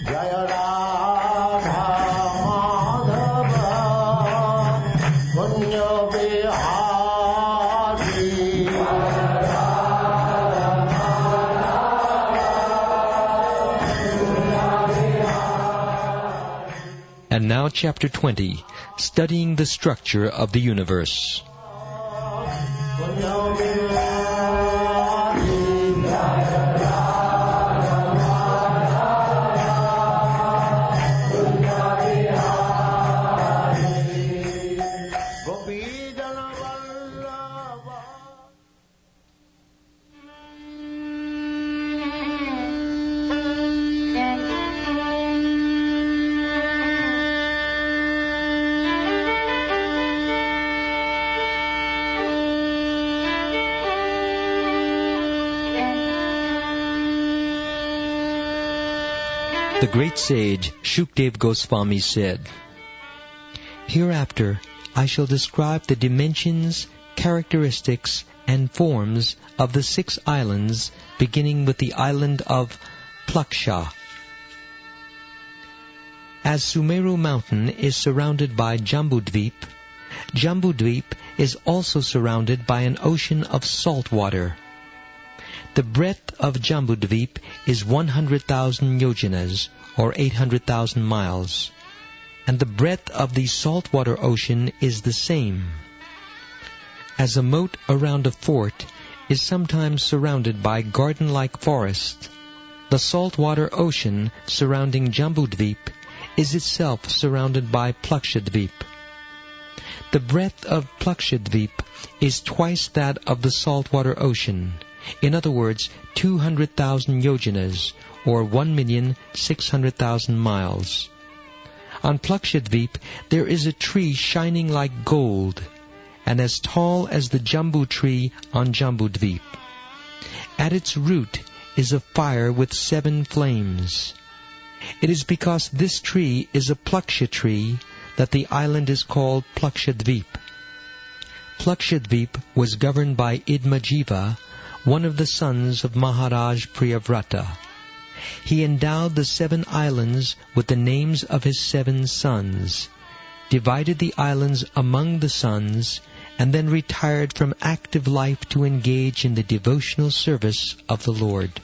Jaya Radha Madhava Punya Bihari. And now Chapter 20, Studying the Structure of the Universe. The great sage Shukdev Goswami said, "Hereafter I shall describe the dimensions, characteristics, and forms of the 6 islands, beginning with the island of Plaksha. As Sumeru mountain is surrounded by Jambudvip, Jambudvip is also surrounded by an ocean of salt water. The breadth of Jambudvip is 100,000 yojanas, or 800,000 miles, and the breadth of the saltwater ocean is the same. As a moat around a fort is sometimes surrounded by garden-like forest, the saltwater ocean surrounding Jambudvip is itself surrounded by Plakshadvip. The breadth of Plakshadvip is twice that of the saltwater ocean, in other words, 200,000 yojanas, or 1,600,000 miles. On Plakshadvip there is a tree shining like gold, and as tall as the Jambu tree on Jambudvip. At its root is a fire with 7 flames. It is because this tree is a Plaksha tree that the island is called Plakshadvip. Plakshadvip was governed by Idmajiva, one of the sons of Maharaj Priyavrata. He endowed the 7 islands with the names of his 7 sons, divided the islands among the sons, and then retired from active life to engage in the devotional service of the Lord.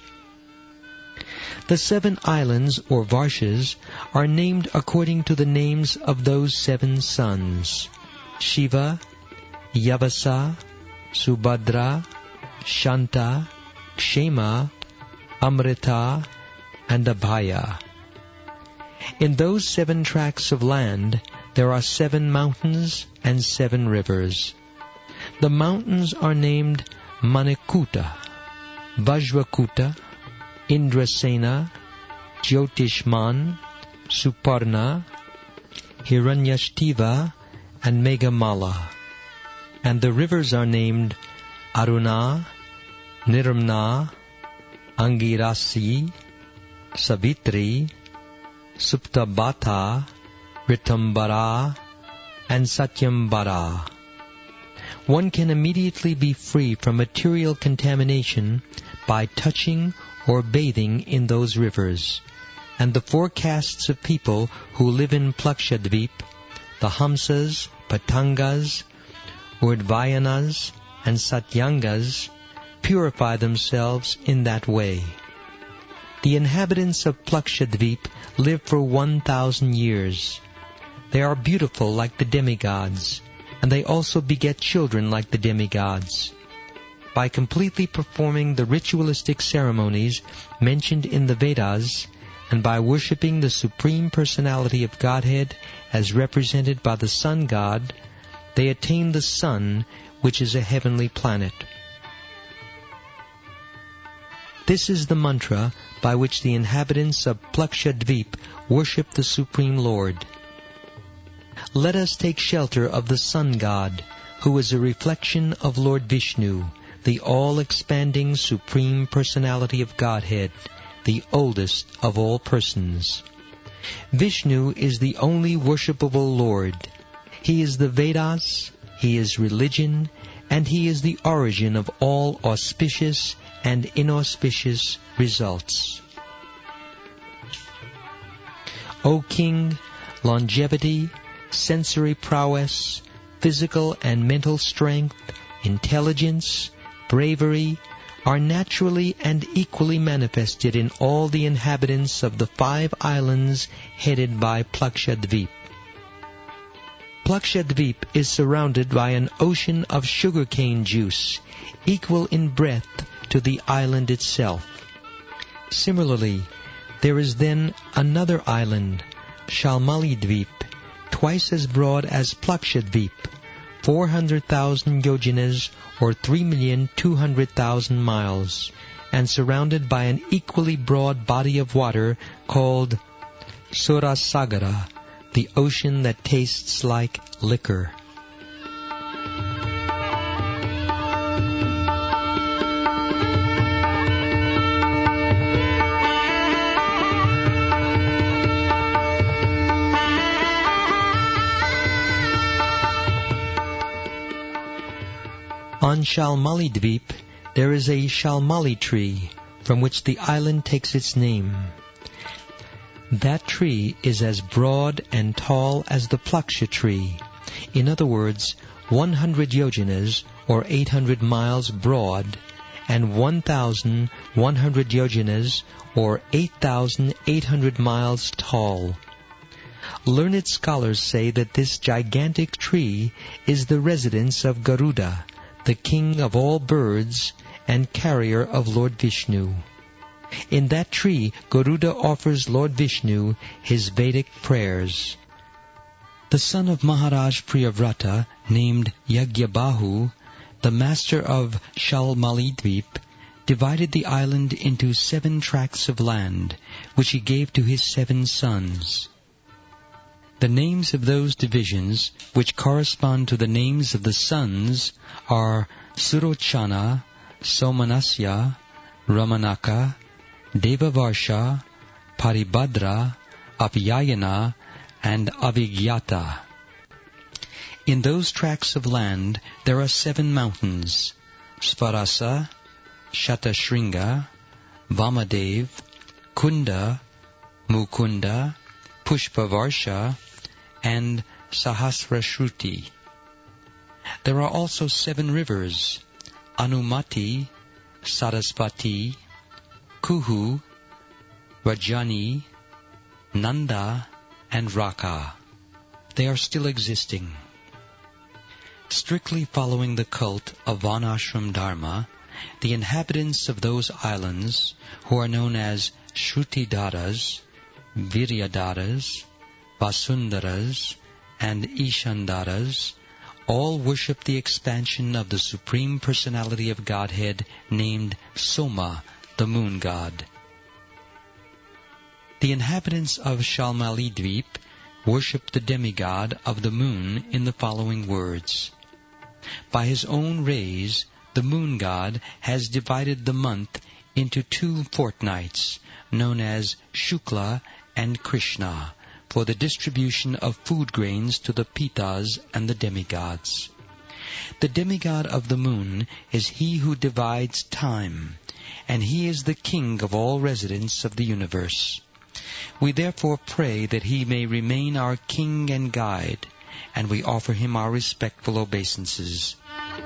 The 7 islands, or Varshas, are named according to the names of those 7 sons: Shiva, Yavasa, Subhadra, Shanta, Kshema, Amrita, and Abhaya. In those 7 tracts of land, there are 7 mountains and 7 rivers. The mountains are named Manikuta, Vajrakuta, Indrasena, Jyotishman, Suparna, Hiranyashtiva, and Meghamala. And the rivers are named Aruna, Nirmna, Angirasi, Savitri, Suptabhata, Ritambara, and Satyambara. One can immediately be free from material contamination by touching or bathing in those rivers, and the 4 castes of people who live in Plakshadvip, the Hamsas, Patangas, Urdvayanas, and Satyangas, purify themselves in that way. The inhabitants of Plakshadvip live for 1,000 years. They are beautiful like the demigods, and they also beget children like the demigods. By completely performing the ritualistic ceremonies mentioned in the Vedas, and by worshipping the Supreme Personality of Godhead as represented by the Sun God, they attain the Sun, which is a heavenly planet. This is the mantra by which the inhabitants of Plakshadvip worship the Supreme Lord. Let us take shelter of the Sun God, who is a reflection of Lord Vishnu, the all-expanding Supreme Personality of Godhead, the oldest of all persons. Vishnu is the only worshipable Lord. He is the Vedas, He is religion, and He is the origin of all auspicious and inauspicious results. O king, longevity, sensory prowess, physical and mental strength, intelligence, bravery, are naturally and equally manifested in all the inhabitants of the 5 islands headed by Plakshadweep. Plakshadweep is surrounded by an ocean of sugarcane juice, equal in breadth to the island itself. Similarly, there is then another island, Shalmalidweep, twice as broad as Plakshadweep, 400,000 yojanas or 3,200,000 miles, and surrounded by an equally broad body of water called Surasagara, the ocean that tastes like liquor. On Shalmalidweep, there is a Shalmali tree, from which the island takes its name. That tree is as broad and tall as the Plaksha tree. In other words, 100 yojanas, or 800 miles broad, and 1,100 yojanas, or 8,800 miles tall. Learned scholars say that this gigantic tree is the residence of Garuda, the king of all birds and carrier of Lord Vishnu. In that tree, Garuda offers Lord Vishnu his Vedic prayers. The son of Maharaj Priyavrata, named Yagyabahu, the master of Shalmalidweep, divided the island into 7 tracts of land, which he gave to his 7 sons. The names of those divisions, which correspond to the names of the sons, are Surochana, Somanasya, Ramanaka, Devavarsha, Paribhadra, Apyayana, and Avigyata. In those tracts of land there are 7 mountains: Svarasa, Shatashringa, Vamadev, Kunda, Mukunda, Pushpavarsha, and Sahasrashruti. There are also 7 rivers: Anumati, Sarasvati, Kuhu, Rajani, Nanda, and Raka. They are still existing. Strictly following the cult of Varnashram Dharma, the inhabitants of those islands, who are known as Shrutidaras, Viryadaras, Vasundaras, and Ishandaras, all worship the expansion of the Supreme Personality of Godhead named Soma, the moon god. The inhabitants of Shalmalidweep worship the demigod of the moon in the following words. By his own rays, the moon god has divided the month into 2 fortnights, known as Shukla and Krishna, for the distribution of food grains to the Pitas and the demigods. The demigod of the moon is he who divides time, and he is the king of all residents of the universe. We therefore pray that he may remain our king and guide, and we offer him our respectful obeisances.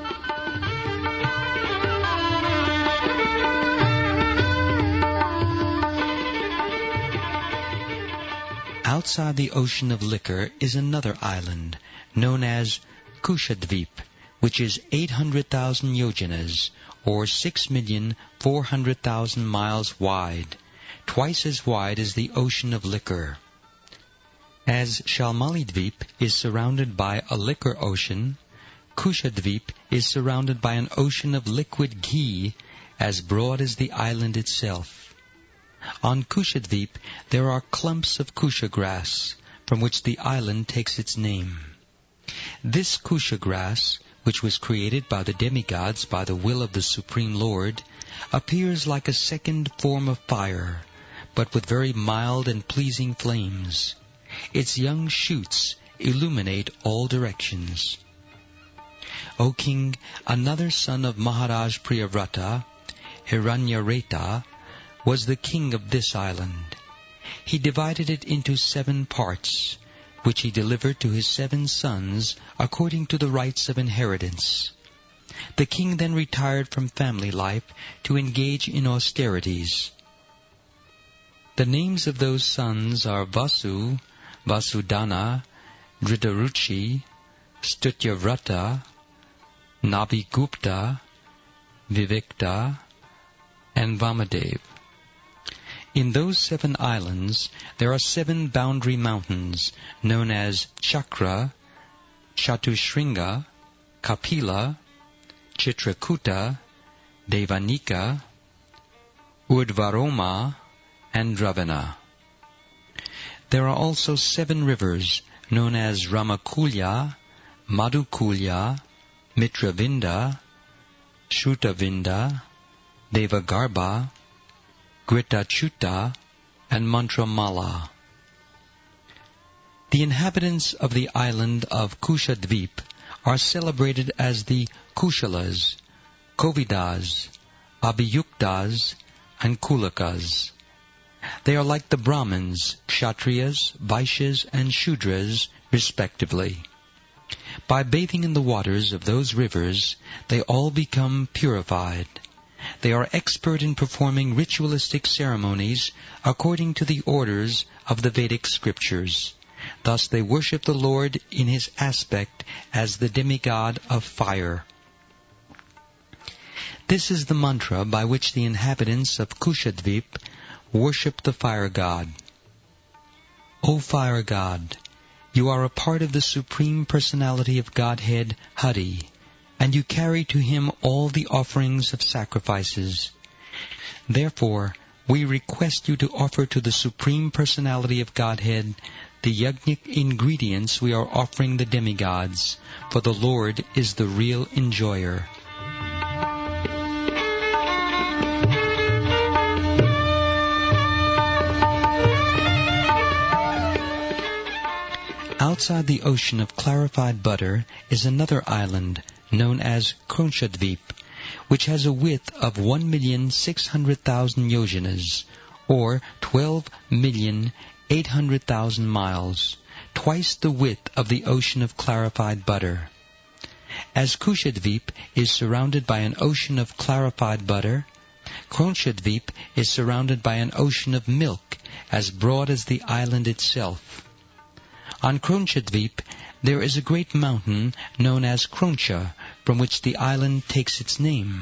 Outside the ocean of liquor is another island, known as Kushadweep, which is 800,000 yojanas, or 6,400,000 miles wide, twice as wide as the ocean of liquor. As Shalmalidweep is surrounded by a liquor ocean, Kushadweep is surrounded by an ocean of liquid ghee as broad as the island itself. On Kushadweep there are clumps of kusha grass, from which the island takes its name. This kusha grass, which was created by the demigods by the will of the Supreme Lord, appears like a second form of fire, but with very mild and pleasing flames. Its young shoots illuminate all directions. O king, another son of Maharaj Priyavrata, Hiranyareta, was the king of this island. he divided it into 7 parts, which he delivered to his 7 sons according to the rights of inheritance. The king then retired from family life to engage in austerities. The names of those sons are Vasu, Vasudhana, Dhridaruchi, Stutyavrata, Nabhigupta, Vivikta, and Vamadev. In those 7 islands, there are 7 boundary mountains, known as Chakra, Chatushringa, Kapila, Chitrakuta, Devanika, Udvaroma, and Dravana. There are also 7 rivers, known as Ramakulya, Madhukulya, Mitravinda, Shrutavinda, Devagarbha, Gritachuta, and Mantramala. The inhabitants of the island of Kushadvip are celebrated as the Kushalas, Kovidas, Abhiyuktas, and Kulakas. They are like the Brahmins, Kshatriyas, Vaishyas, and Shudras, respectively. By bathing in the waters of those rivers, they all become purified. They are expert in performing ritualistic ceremonies according to the orders of the Vedic scriptures. Thus they worship the Lord in his aspect as the demigod of fire. This is the mantra by which the inhabitants of Kushadvip worship the fire god. O fire god, you are a part of the Supreme Personality of Godhead, Hari, and you carry to him all the offerings of sacrifices. Therefore, we request you to offer to the Supreme Personality of Godhead the yajnic ingredients we are offering the demigods, for the Lord is the real enjoyer. Outside the ocean of clarified butter is another island known as Kronchadvip, which has a width of 1,600,000 yojanas, or 12,800,000 miles, twice the width of the ocean of clarified butter. As Kushadvip is surrounded by an ocean of clarified butter, Kronchadvip is surrounded by an ocean of milk as broad as the island itself. On Kronchadvip there is a great mountain known as Kroncha, from which the island takes its name.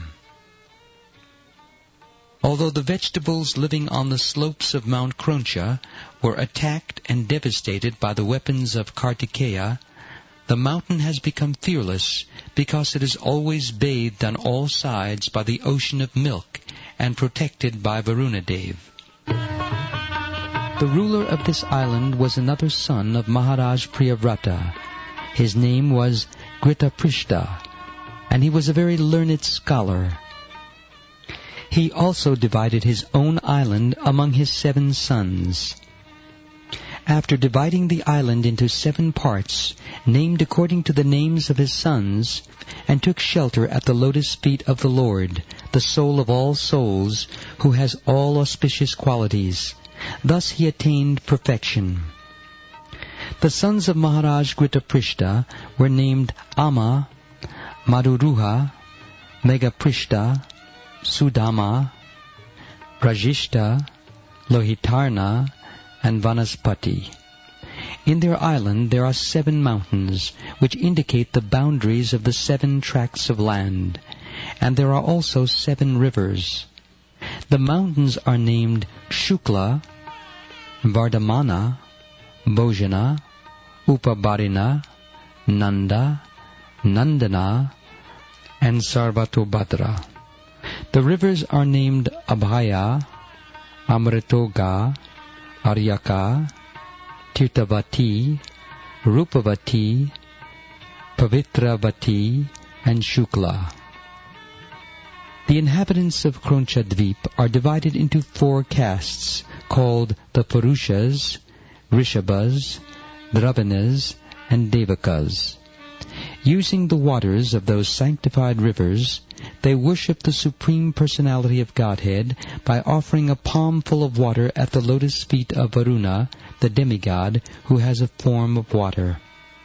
Although the vegetables living on the slopes of Mount Kroncha were attacked and devastated by the weapons of Kartikeya, the mountain has become fearless because it is always bathed on all sides by the ocean of milk and protected by Varunadev. The ruler of this island was another son of Maharaj Priyavrata. His name was Gritaprishta, and he was a very learned scholar. He also divided his own island among his 7 sons. After dividing the island into 7 parts, named according to the names of his sons, and took shelter at the lotus feet of the Lord, the soul of all souls, who has all auspicious qualities, thus he attained perfection. The sons of Maharaj Gritaprishta were named Ama, Madhuruha, Meghaprishta, Sudama, Rajishta, Lohitarna, and Vanaspati. In their island there are 7 mountains, which indicate the boundaries of the 7 tracts of land, and there are also 7 rivers. The mountains are named Shukla, Vardhamana, Bhojana, Upabarina, Nanda, Nandana, and Sarvatobhadra. The rivers are named Abhaya, Amritoga, Aryaka, Tirthavati, Rupavati, Pavitravati, and Shukla. The inhabitants of Kronchadvip are divided into 4 castes, called the Purushas, Rishabhas, Dravanas, and Devakas. Using the waters of those sanctified rivers, they worship the Supreme Personality of Godhead by offering a palm full of water at the lotus feet of Varuna, the demigod, who has a form of water.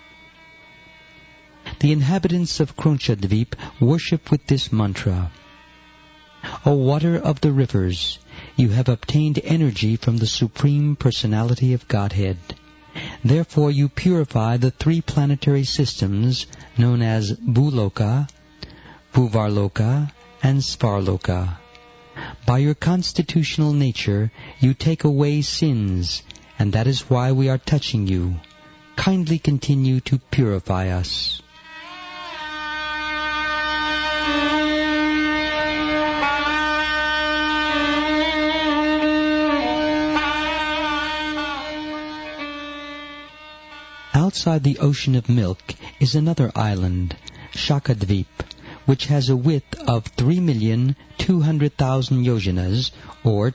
The inhabitants of Kronchadvip worship with this mantra: O water of the rivers, you have obtained energy from the Supreme Personality of Godhead. Therefore you purify the 3 planetary systems known as Bhuloka, Bhuvarloka, and Svarloka. By your constitutional nature, you take away sins, and that is why we are touching you. Kindly continue to purify us. Outside the ocean of milk is another island, Shakadvip, which has a width of 3,200,000 yojanas, or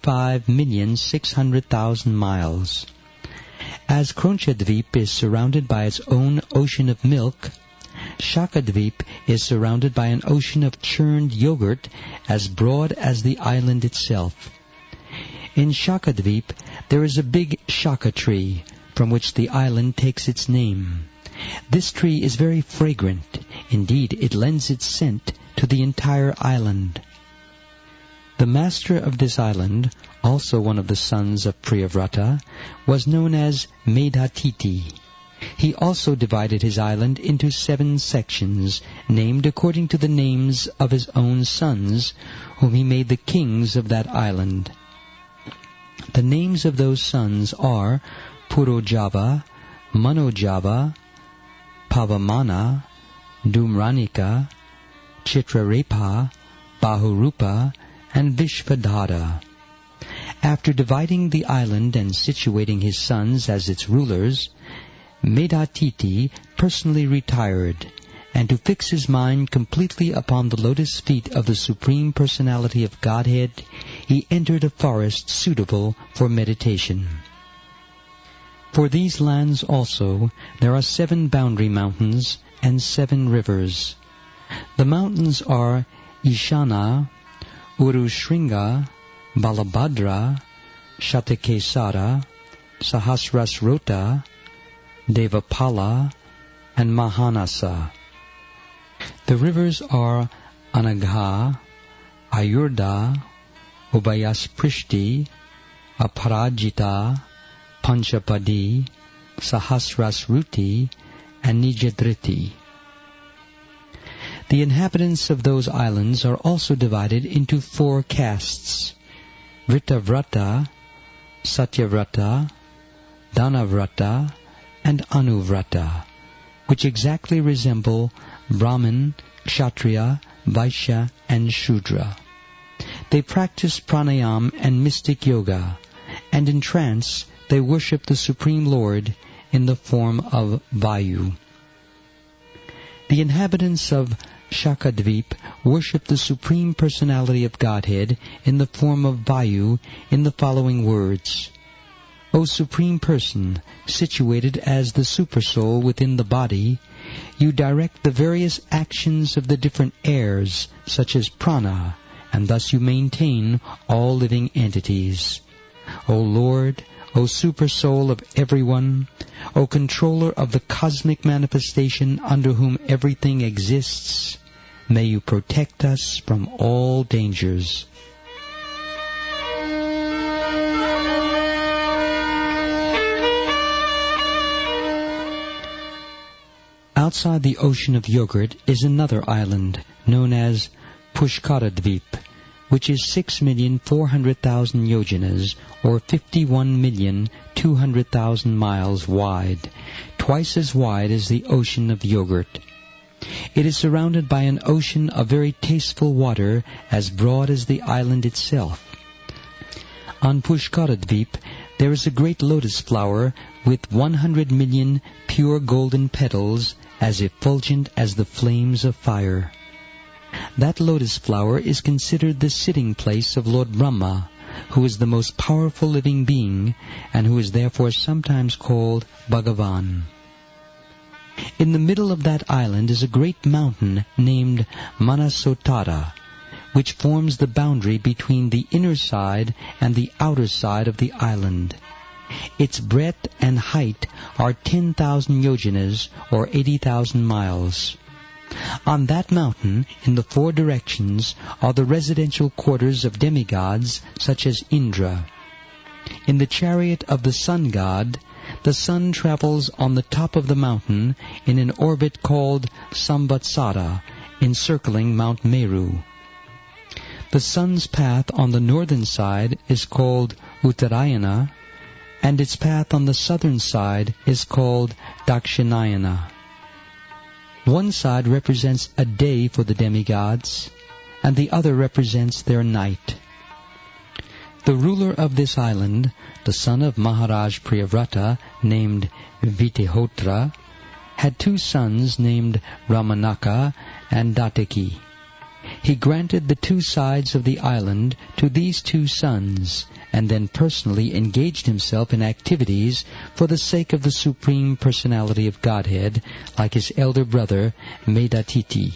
25,600,000 miles. As Kronchadvip is surrounded by its own ocean of milk, Shakadvip is surrounded by an ocean of churned yogurt as broad as the island itself. In Shakadvip there is a big shaka tree, from which the island takes its name. This tree is very fragrant. Indeed, it lends its scent to the entire island. The master of this island, also one of the sons of Priyavrata, was known as Medhatiti. He also divided his island into 7 sections, named according to the names of his own sons, whom he made the kings of that island. The names of those sons are Purojava, Manojava, Pavamana, Dhumranika, Chitrarepa, Bahurupa, and Vishvadhara. After dividing the island and situating his sons as its rulers, Medhatiti personally retired, and to fix his mind completely upon the lotus feet of the Supreme Personality of Godhead, he entered a forest suitable for meditation. For these lands also there are 7 boundary mountains and 7 rivers. The mountains are Ishana, Urushringa, Balabhadra, Shatakesara, Sahasrasrota, Devapala, and Mahanasa. The rivers are Anagha, Ayurda, Ubayasprishti, Aparajita, Panchapadi, Sahasrasruti, and Nijadriti. The inhabitants of those islands are also divided into 4 castes: Vritavrata, Satyavrata, Dhanavrata, and Anuvrata, which exactly resemble Brahmin, Kshatriya, Vaishya, and Shudra. They practice pranayam and mystic yoga, and in trance they worship the Supreme Lord in the form of Vayu. The inhabitants of Shakadvip worship the Supreme Personality of Godhead in the form of Vayu in the following words: O Supreme Person, situated as the Supersoul within the body, you direct the various actions of the different airs, such as prana, and thus you maintain all living entities. O Lord, O Supersoul of everyone, O Controller of the cosmic manifestation under whom everything exists, may you protect us from all dangers. Outside the ocean of yogurt is another island known as Pushkaradvip, which is 6,400,000 yojanas, or 51,200,000 miles wide, twice as wide as the ocean of yogurt. It is surrounded by an ocean of very tasteful water as broad as the island itself. On Pushkaradvip there is a great lotus flower with 100 million pure golden petals as effulgent as the flames of fire. That lotus flower is considered the sitting place of Lord Brahma, who is the most powerful living being, and who is therefore sometimes called Bhagavan. In the middle of that island is a great mountain named Manasotara, which forms the boundary between the inner side and the outer side of the island. Its breadth and height are 10,000 yojanas, or 80,000 miles. On that mountain, in the four directions, are the residential quarters of demigods such as Indra. In the chariot of the sun god, the sun travels on the top of the mountain in an orbit called Samvatsara, encircling Mount Meru. The sun's path on the northern side is called Uttarayana, and its path on the southern side is called Dakshinayana. One side represents a day for the demigods, and the other represents their night. The ruler of this island, the son of Maharaj Priyavrata, named Vitihotra, had two sons named Ramanaka and Dataki. He granted the two sides of the island to these two sons, and then personally engaged himself in activities for the sake of the Supreme Personality of Godhead, like his elder brother Medatiti.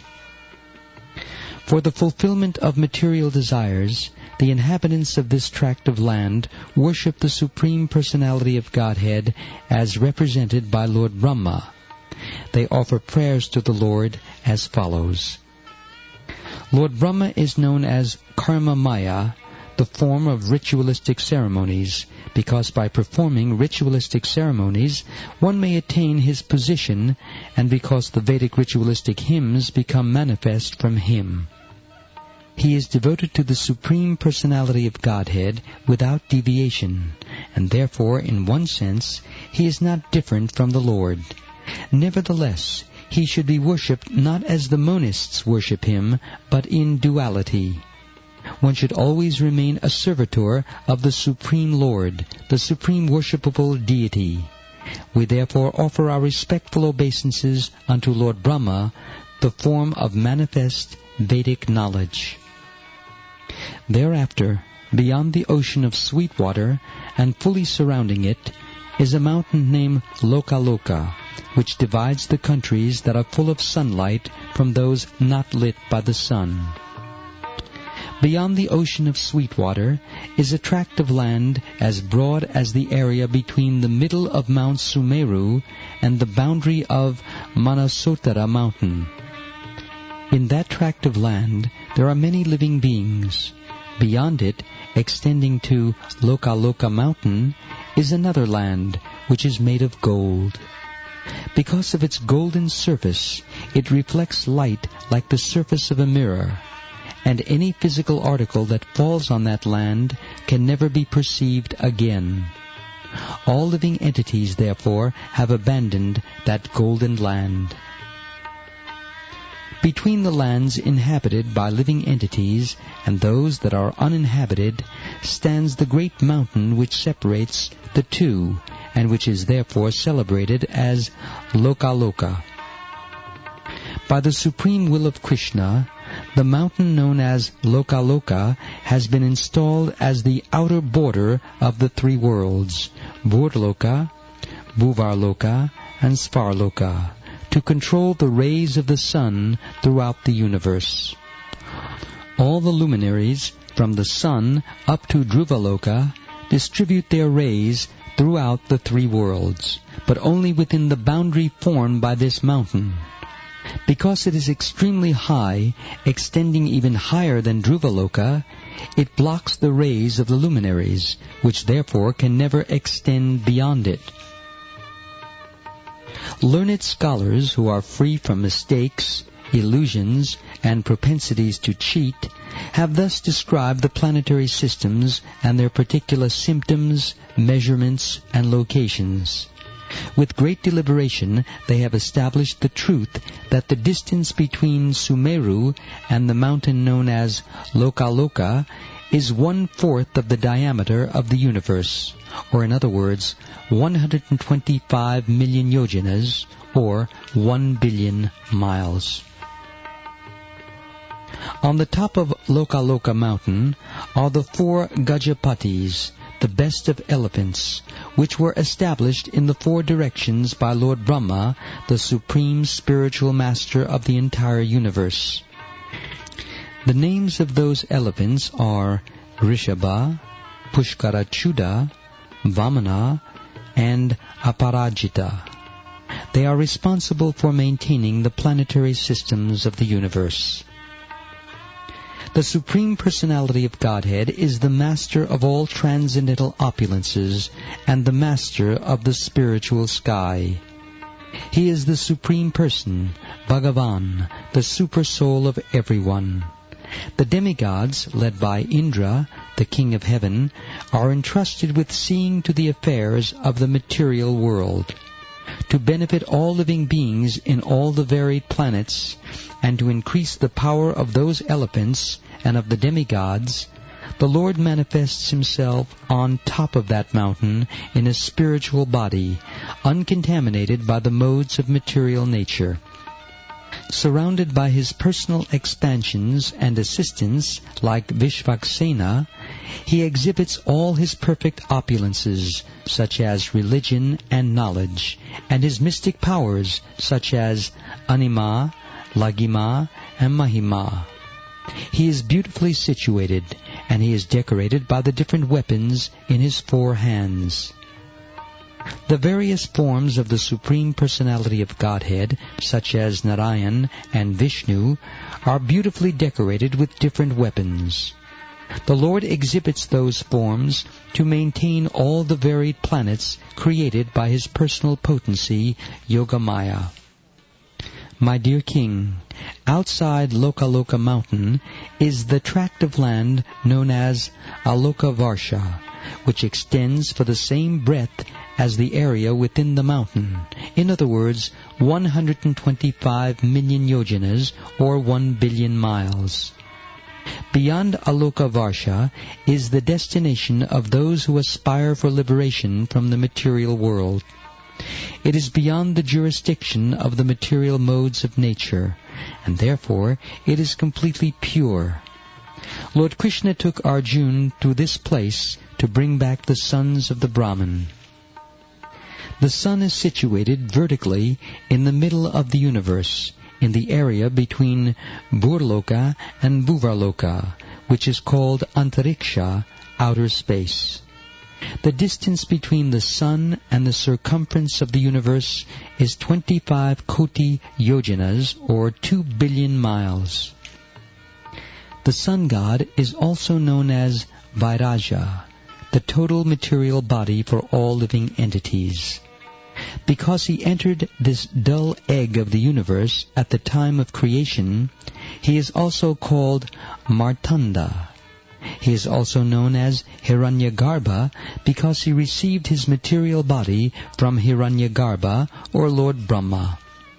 For the fulfillment of material desires, the inhabitants of this tract of land worship the Supreme Personality of Godhead as represented by Lord Brahma. They offer prayers to the Lord as follows. Lord Brahma is known as Karma Maya, the form of ritualistic ceremonies, because by performing ritualistic ceremonies one may attain his position, and because the Vedic ritualistic hymns become manifest from him. He is devoted to the Supreme Personality of Godhead without deviation, and therefore, in one sense, he is not different from the Lord. Nevertheless, he should be worshipped not as the monists worship him, but in duality. One should always remain a servitor of the Supreme Lord, the Supreme Worshipable Deity. We therefore offer our respectful obeisances unto Lord Brahma, the form of manifest Vedic knowledge. Thereafter, beyond the ocean of sweet water, and fully surrounding it, is a mountain named Lokaloka, which divides the countries that are full of sunlight from those not lit by the sun. Beyond the ocean of sweet water is a tract of land as broad as the area between the middle of Mount Sumeru and the boundary of Manasotara mountain. In that tract of land there are many living beings. Beyond it, extending to Lokaloka mountain, is another land which is made of gold. Because of its golden surface, it reflects light like the surface of a mirror, and any physical article that falls on that land can never be perceived again. All living entities, therefore, have abandoned that golden land. Between the lands inhabited by living entities and those that are uninhabited stands the great mountain which separates the two, and which is therefore celebrated as Lokaloka. By the supreme will of Krishna, the mountain known as Lokaloka has been installed as the outer border of the three worlds, Burloka, Bhuvarloka, and Svarloka, to control the rays of the sun throughout the universe. All the luminaries, from the sun up to Dhruvaloka, distribute their rays throughout the three worlds, but only within the boundary formed by this mountain. Because it is extremely high, extending even higher than Dhruvaloka, it blocks the rays of the luminaries, which therefore can never extend beyond it. Learned scholars who are free from mistakes, illusions, and propensities to cheat have thus described the planetary systems and their particular symptoms, measurements, and locations. With great deliberation, they have established the truth that the distance between Sumeru and the mountain known as Lokaloka is 1/4 of the diameter of the universe, or in other words, 125 million yojanas, or 1 billion miles. On the top of Lokaloka mountain are the 4 Gajapatis, the best of elephants, which were established in the 4 directions by Lord Brahma, the supreme spiritual master of the entire universe. The names of those elephants are Rishabha, Pushkarachuda, Vamana, and Aparajita. They are responsible for maintaining the planetary systems of the universe. The Supreme Personality of Godhead is the master of all transcendental opulences and the master of the spiritual sky. He is the Supreme Person, Bhagavan, the super soul of everyone. The demigods, led by Indra, the king of heaven, are entrusted with seeing to the affairs of the material world, to benefit all living beings in all the varied planets, and to increase the power of those elephants and of the demigods. The Lord manifests himself on top of that mountain in a spiritual body, uncontaminated by the modes of material nature. Surrounded by his personal expansions and assistants like Vishvaksena, he exhibits all his perfect opulences, such as religion and knowledge, and his mystic powers, such as Anima, Lagima, and Mahima. He is beautifully situated, and he is decorated by the different weapons in his 4 hands. The various forms of the Supreme Personality of Godhead, such as Narayan and Vishnu, are beautifully decorated with different weapons. The Lord exhibits those forms to maintain all the varied planets created by his personal potency, Yogamaya. My dear King, outside Lokaloka mountain is the tract of land known as Alokavarsha, which extends for the same breadth as the area within the mountain. In other words, 125 million yojanas, or 1 billion miles. Beyond Alokavarsha is the destination of those who aspire for liberation from the material world. It is beyond the jurisdiction of the material modes of nature, and therefore it is completely pure. Lord Krishna took Arjuna to this place to bring back the sons of the Brahman. The sun is situated vertically in the middle of the universe, in the area between Burloka and Bhuvarloka, which is called Antariksha, outer space. The distance between the sun and the circumference of the universe is 25 koti yojanas, or 2 billion miles. The sun god is also known as Vairaja, the total material body for all living entities. Because he entered this dull egg of the universe at the time of creation, he is also called Martanda. He is also known as Hiranyagarbha because he received his material body from Hiranyagarbha, or Lord Brahma.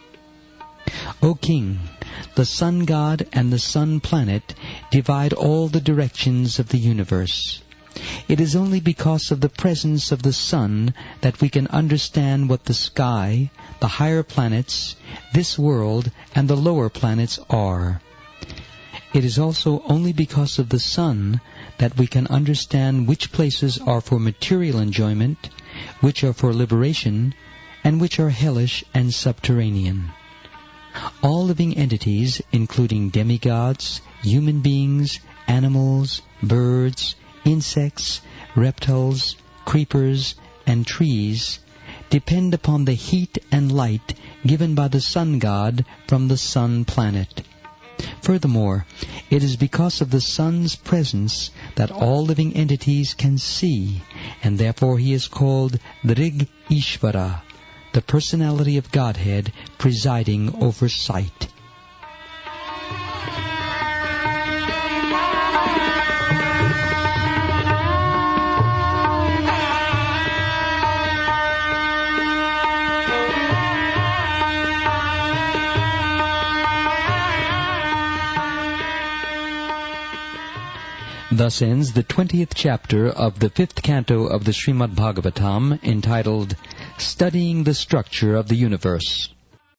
O King, the sun god and the sun planet divide all the directions of the universe. It is only because of the presence of the sun that we can understand what the sky, the higher planets, this world, and the lower planets are. It is also only because of the sun that we can understand which places are for material enjoyment, which are for liberation, and which are hellish and subterranean. All living entities, including demigods, human beings, animals, birds, insects, reptiles, creepers, and trees, depend upon the heat and light given by the sun god from the sun planet. Furthermore, it is because of the sun's presence that all living entities can see, and therefore he is called Drig Ishvara, the personality of Godhead presiding over sight. Thus ends the 20th chapter of the 5th canto of the Srimad Bhagavatam, entitled Studying the Structure of the Universe.